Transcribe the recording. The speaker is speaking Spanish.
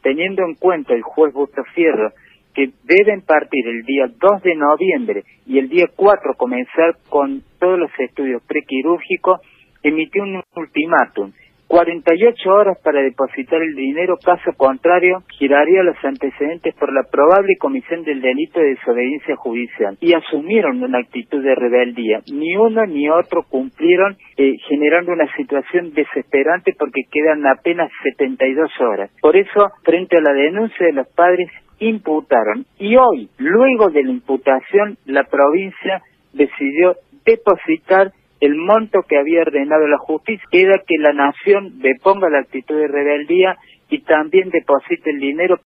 teniendo en cuenta el juez Bustafierro que deben partir el día 2 de noviembre y el día 4 comenzar con todos los estudios prequirúrgicos, emitió un ultimátum. 48 horas para depositar el dinero, caso contrario, giraría los antecedentes por la probable comisión del delito de desobediencia judicial. Y asumieron una actitud de rebeldía. Ni uno ni otro cumplieron, generando una situación desesperante porque quedan apenas 72 horas. Por eso, frente a la denuncia de los padres, imputaron. Y hoy, luego de la imputación, la provincia decidió depositar el monto que había ordenado la justicia. Queda que la nación deponga la actitud de rebeldía y también deposite el dinero